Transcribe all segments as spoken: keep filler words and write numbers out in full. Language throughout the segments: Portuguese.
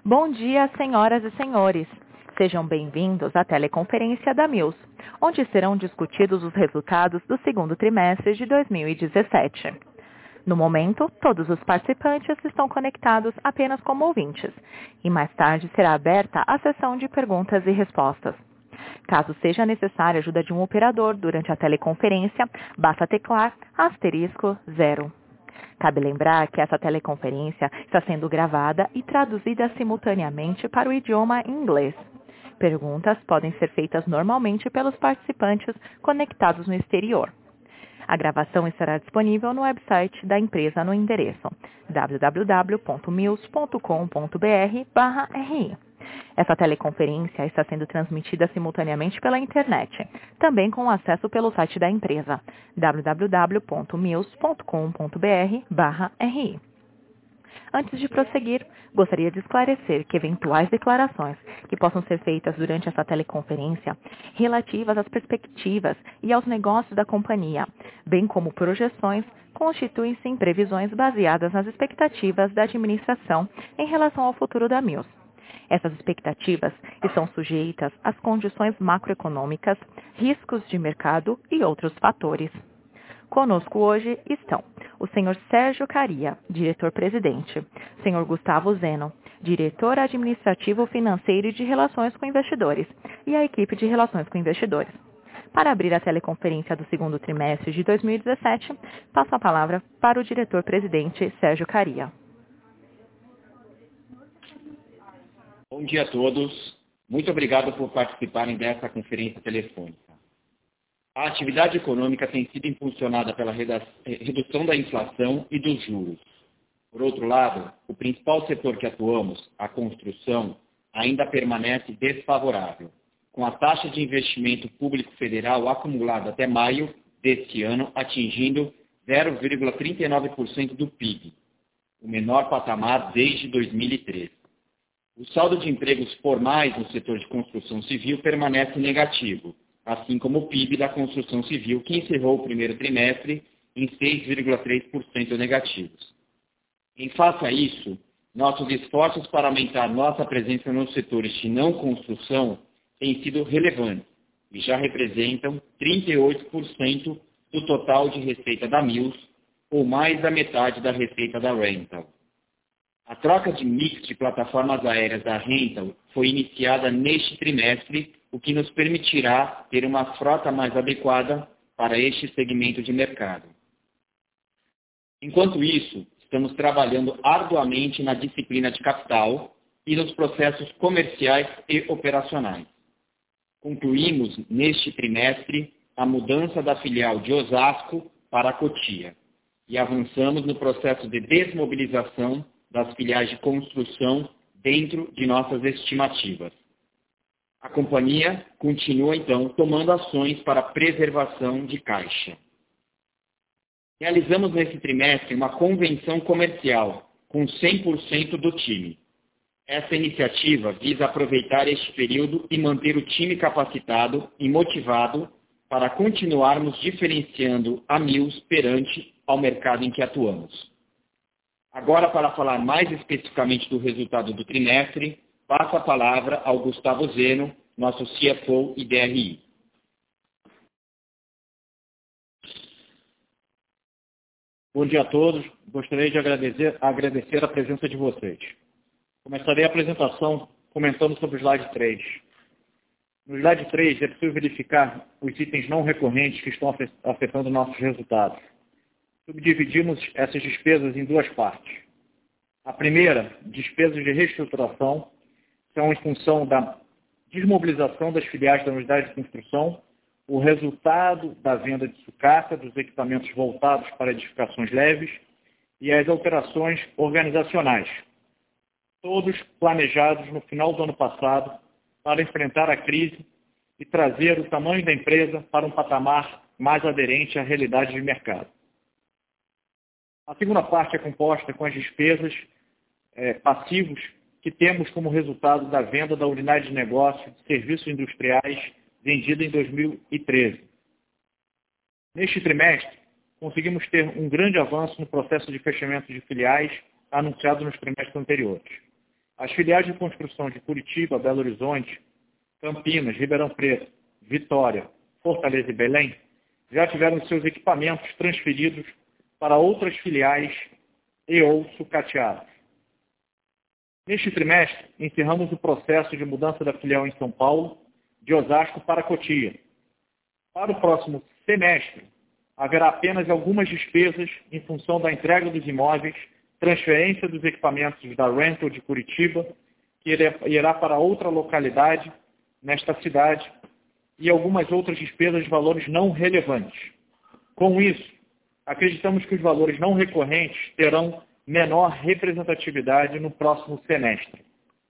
Bom dia, senhoras e senhores. Sejam bem-vindos à teleconferência da Mills, onde serão discutidos os resultados do segundo trimestre de dois mil e dezessete. No momento, todos os participantes estão conectados apenas como ouvintes, e mais tarde será aberta a sessão de perguntas e respostas. Caso seja necessária a ajuda de um operador durante a teleconferência, basta teclar asterisco zero. Cabe lembrar que essa teleconferência está sendo gravada e traduzida simultaneamente para o idioma inglês. Perguntas podem ser feitas normalmente pelos participantes conectados no exterior. A gravação estará disponível no website da empresa no endereço w w w ponto mills ponto com ponto b r barra r i. Essa teleconferência está sendo transmitida simultaneamente pela internet, também com acesso pelo site da empresa w w w ponto mills ponto com ponto b r barra r i. Antes de prosseguir, gostaria de esclarecer que eventuais declarações que possam ser feitas durante essa teleconferência relativas às perspectivas e aos negócios da companhia, bem como projeções, constituem-se em previsões baseadas nas expectativas da administração em relação ao futuro da Mills. Essas expectativas estão sujeitas às condições macroeconômicas, riscos de mercado e outros fatores. Conosco hoje estão o senhor Sérgio Kariya, diretor-presidente, senhor Gustavo Zeno, diretor administrativo financeiro e de relações com investidores, e a equipe de relações com investidores. Para abrir a teleconferência do segundo trimestre de dois mil e dezessete, passo a palavra para o diretor-presidente Sérgio Kariya. Bom dia a todos. Muito obrigado por participarem dessa conferência telefônica. A atividade econômica tem sido impulsionada pela redução da inflação e dos juros. Por outro lado, o principal setor que atuamos, a construção, ainda permanece desfavorável, com a taxa de investimento público federal acumulada até maio deste ano atingindo zero vírgula trinta e nove por cento do P I B, o menor patamar desde dois mil e treze. O saldo de empregos formais no setor de construção civil permanece negativo, assim como o P I B da construção civil, que encerrou o primeiro trimestre em seis vírgula três por cento negativos. Em face a isso, nossos esforços para aumentar nossa presença nos setores de não construção têm sido relevantes e já representam trinta e oito por cento do total de receita da Mills, ou mais da metade da receita da Rental. A troca de mix de plataformas aéreas da Rental foi iniciada neste trimestre, o que nos permitirá ter uma frota mais adequada para este segmento de mercado. Enquanto isso, estamos trabalhando arduamente na disciplina de capital e nos processos comerciais e operacionais. Concluímos neste trimestre a mudança da filial de Osasco para a Cotia e avançamos no processo de desmobilização das filiais de construção dentro de nossas estimativas. A companhia continua, então, tomando ações para a preservação de caixa. Realizamos nesse trimestre uma convenção comercial com cem por cento do time. Essa iniciativa visa aproveitar este período e manter o time capacitado e motivado para continuarmos diferenciando a Mills perante ao mercado em que atuamos. Agora, para falar mais especificamente do resultado do trimestre, passo a palavra ao Gustavo Zeno, nosso C F O e D R I. Bom dia a todos. Gostaria de agradecer, agradecer a presença de vocês. Começarei a apresentação comentando sobre o slide três. No slide três é possível verificar os itens não recorrentes que estão afetando nossos resultados. Subdividimos essas despesas em duas partes. A primeira, despesas de reestruturação, são em função da desmobilização das filiais da unidade de construção, o resultado da venda de sucata, dos equipamentos voltados para edificações leves e as alterações organizacionais, todos planejados no final do ano passado para enfrentar a crise e trazer o tamanho da empresa para um patamar mais aderente à realidade de mercado. A segunda parte é composta com as despesas é, passivos que temos como resultado da venda da unidade de negócio de serviços industriais vendida em dois mil e treze. Neste trimestre, conseguimos ter um grande avanço no processo de fechamento de filiais anunciado nos trimestres anteriores. As filiais de construção de Curitiba, Belo Horizonte, Campinas, Ribeirão Preto, Vitória, Fortaleza e Belém já tiveram seus equipamentos transferidos para outras filiais e ou sucateados. Neste trimestre, encerramos o processo de mudança da filial em São Paulo, de Osasco para Cotia. Para o próximo semestre, haverá apenas algumas despesas em função da entrega dos imóveis, transferência dos equipamentos da Rental de Curitiba, que irá para outra localidade nesta cidade, e algumas outras despesas de valores não relevantes. Com isso, acreditamos que os valores não recorrentes terão menor representatividade no próximo semestre.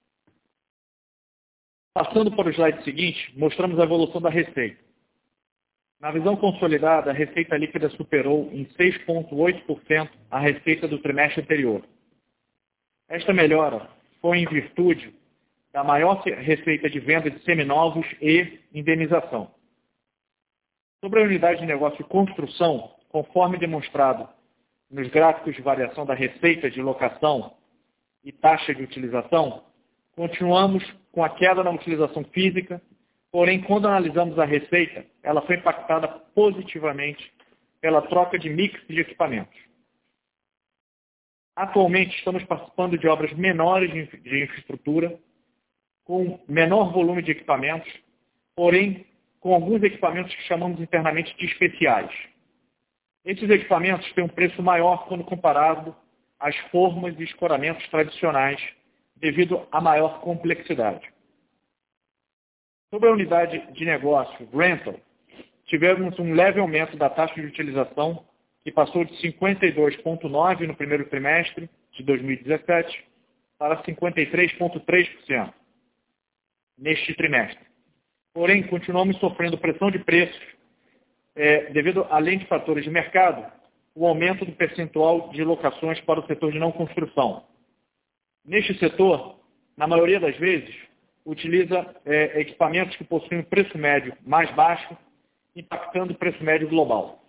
Passando para o slide seguinte, mostramos a evolução da receita. Na visão consolidada, a receita líquida superou em seis vírgula oito por cento a receita do trimestre anterior. Esta melhora foi em virtude da maior receita de venda de seminovos e indenização. Sobre a unidade de negócio de construção, conforme demonstrado nos gráficos de variação da receita de locação e taxa de utilização, continuamos com a queda na utilização física, porém, quando analisamos a receita, ela foi impactada positivamente pela troca de mix de equipamentos. Atualmente, estamos participando de obras menores de infraestrutura, com menor volume de equipamentos, porém, com alguns equipamentos que chamamos internamente de especiais. Esses equipamentos têm um preço maior quando comparado às formas e escoramentos tradicionais, devido à maior complexidade. Sobre a unidade de negócio Rental, tivemos um leve aumento da taxa de utilização, que passou de cinquenta e dois vírgula nove por cento no primeiro trimestre de dois mil e dezessete para cinquenta e três vírgula três por cento neste trimestre. Porém, continuamos sofrendo pressão de preços, é, devido, além de fatores de mercado, o aumento do percentual de locações para o setor de não construção. Neste setor, na maioria das vezes, utiliza é, equipamentos que possuem um preço médio mais baixo, impactando o preço médio global.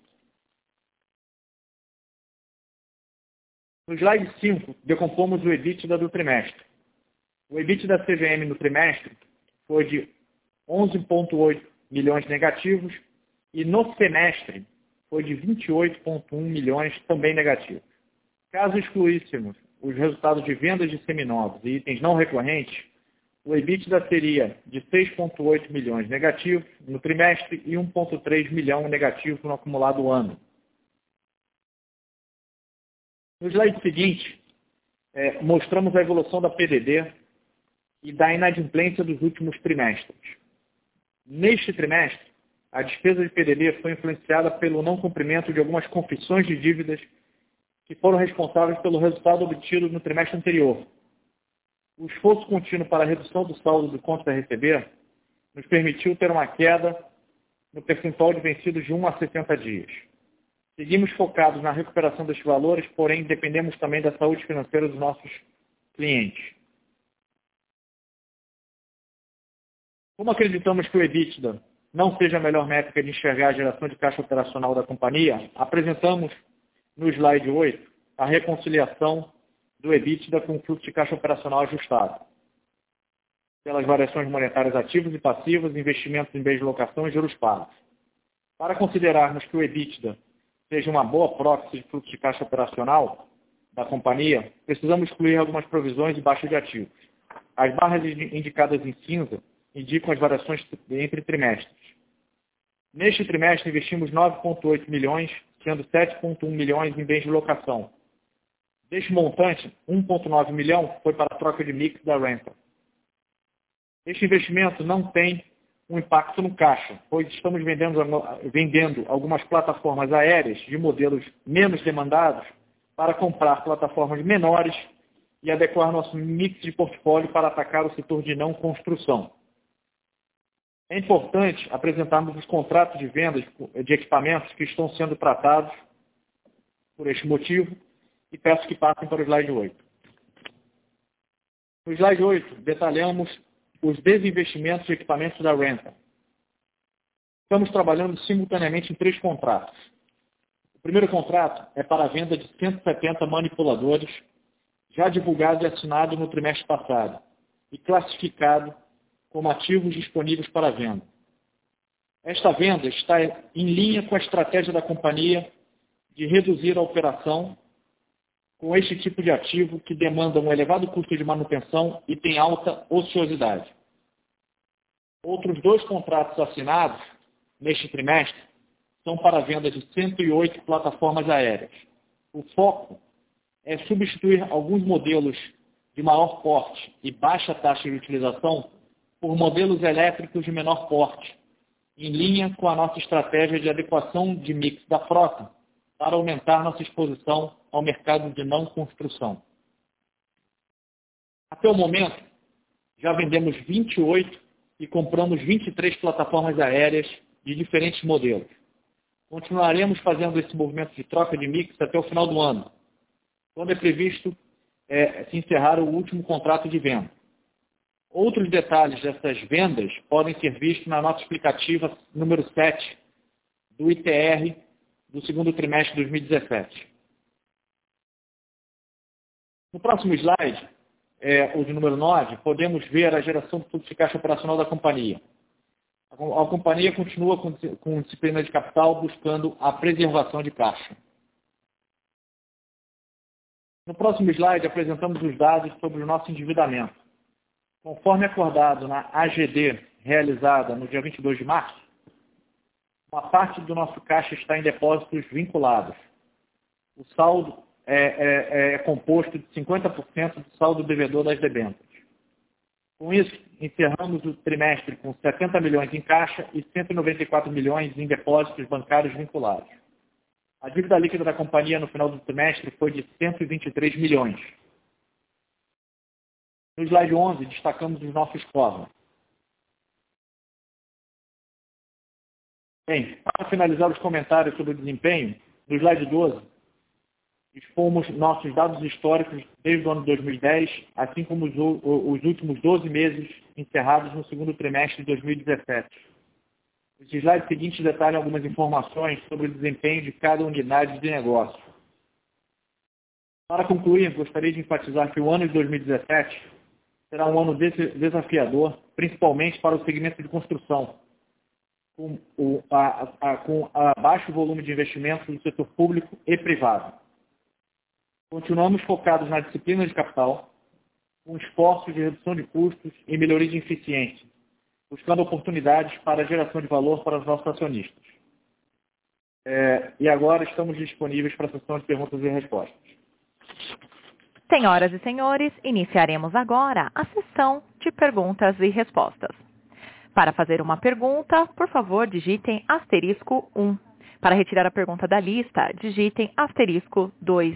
No slide cinco, decompomos o EBITDA do trimestre. O EBITDA da C V M no trimestre foi de onze vírgula oito milhões negativos e no semestre foi de vinte e oito vírgula um milhões também negativos. Caso excluíssemos os resultados de vendas de seminovos e itens não recorrentes, o EBITDA seria de seis vírgula oito milhões negativos no trimestre e um vírgula três milhão negativo no acumulado ano. No slide seguinte, é, mostramos a evolução da P D D e da inadimplência dos últimos trimestres. Neste trimestre, a despesa de P D D foi influenciada pelo não cumprimento de algumas confissões de dívidas que foram responsáveis pelo resultado obtido no trimestre anterior. O esforço contínuo para a redução do saldo do contas a receber nos permitiu ter uma queda no percentual de vencidos de um a sessenta dias. Seguimos focados na recuperação destes valores, porém dependemos também da saúde financeira dos nossos clientes. Como acreditamos que o EBITDA não seja a melhor métrica de enxergar a geração de caixa operacional da companhia, apresentamos no slide oito a reconciliação do EBITDA com o fluxo de caixa operacional ajustado, pelas variações monetárias ativas e passivas, investimentos em bens de locação e juros pagos. Para considerarmos que o EBITDA seja uma boa proxy de fluxo de caixa operacional da companhia, precisamos excluir algumas provisões e baixa de ativos. As barras indicadas em cinza indicam as variações entre trimestres. Neste trimestre, investimos nove vírgula oito milhões, sendo sete vírgula um milhões em bens de locação. Deste montante, um vírgula nove milhão foi para a troca de mix da Rental. Este investimento não tem um impacto no caixa, pois estamos vendendo, vendendo algumas plataformas aéreas de modelos menos demandados para comprar plataformas menores e adequar nosso mix de portfólio para atacar o setor de não construção. É importante apresentarmos os contratos de vendas de equipamentos que estão sendo tratados por este motivo e peço que passem para o slide oito. No slide oito, detalhamos os desinvestimentos de equipamentos da Rental. Estamos trabalhando simultaneamente em três contratos. O primeiro contrato é para a venda de cento e setenta manipuladores já divulgado e assinado no trimestre passado e classificado como ativos disponíveis para venda. Esta venda está em linha com a estratégia da companhia de reduzir a operação com este tipo de ativo que demanda um elevado custo de manutenção e tem alta ociosidade. Outros dois contratos assinados neste trimestre são para a venda de cento e oito plataformas aéreas. O foco é substituir alguns modelos de maior porte e baixa taxa de utilização por modelos elétricos de menor porte, em linha com a nossa estratégia de adequação de mix da frota para aumentar nossa exposição ao mercado de não construção. Até o momento, já vendemos vinte e oito e compramos vinte e três plataformas aéreas de diferentes modelos. Continuaremos fazendo esse movimento de troca de mix até o final do ano, quando é previsto é, se encerrar o último contrato de venda. Outros detalhes dessas vendas podem ser vistos na nota explicativa número sete do I T R do segundo trimestre de dois mil e dezessete. No próximo slide, é, o de número nove, podemos ver a geração do fluxo de caixa operacional da companhia. A, a companhia continua com, com disciplina de capital, buscando a preservação de caixa. No próximo slide, apresentamos os dados sobre o nosso endividamento. Conforme acordado na A G D, realizada no dia vinte e dois de março, uma parte do nosso caixa está em depósitos vinculados. O saldo é, é, é composto de cinquenta por cento do saldo devedor das debêntures. Com isso, encerramos o trimestre com setenta milhões em caixa e cento e noventa e quatro milhões em depósitos bancários vinculados. A dívida líquida da companhia no final do trimestre foi de cento e vinte e três milhões. No slide onze, destacamos os nossos covers. Bem, para finalizar os comentários sobre o desempenho, no slide doze, expomos nossos dados históricos desde o ano dois mil e dez, assim como os, os últimos doze meses encerrados no segundo trimestre de dois mil e dezessete. Os slides seguintes detalham algumas informações sobre o desempenho de cada unidade de negócio. Para concluir, gostaria de enfatizar que o ano de dois mil e dezessete será um ano desafiador, principalmente para o segmento de construção, com, o, a, a, com a baixo volume de investimentos do setor público e privado. Continuamos focados na disciplina de capital, com esforços de redução de custos e melhoria de eficiência, buscando oportunidades para a geração de valor para os nossos acionistas. É, e agora estamos disponíveis para a sessão de perguntas e respostas. Senhoras e senhores, iniciaremos agora a sessão de perguntas e respostas. Para fazer uma pergunta, por favor, digitem asterisco um. Para retirar a pergunta da lista, digitem asterisco dois.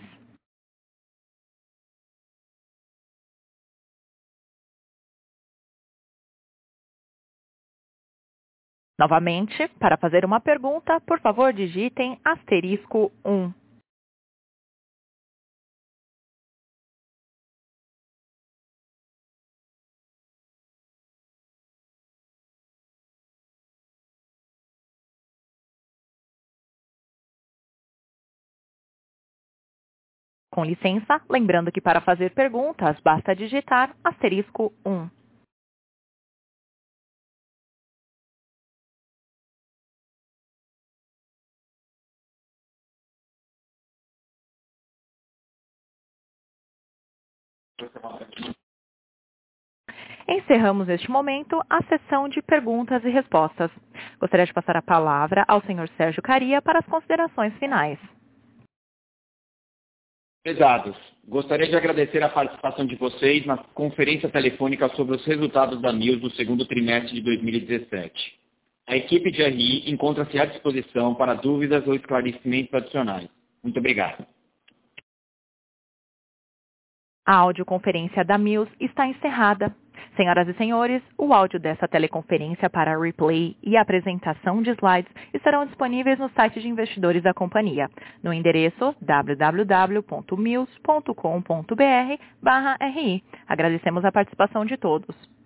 Novamente, para fazer uma pergunta, por favor, digitem asterisco um. Com licença, lembrando que para fazer perguntas, basta digitar asterisco um. Encerramos neste momento a sessão de perguntas e respostas. Gostaria de passar a palavra ao senhor Sérgio Kariya para as considerações finais. Prezados, gostaria de agradecer a participação de vocês na conferência telefônica sobre os resultados da Mills do segundo trimestre de dois mil e dezessete. A equipe de R I encontra-se à disposição para dúvidas ou esclarecimentos adicionais. Muito obrigado. A audioconferência da Mills está encerrada. Senhoras e senhores, o áudio dessa teleconferência para replay e apresentação de slides estarão disponíveis no site de investidores da companhia, no endereço w w w ponto mills ponto com ponto b r barra R I. Agradecemos a participação de todos.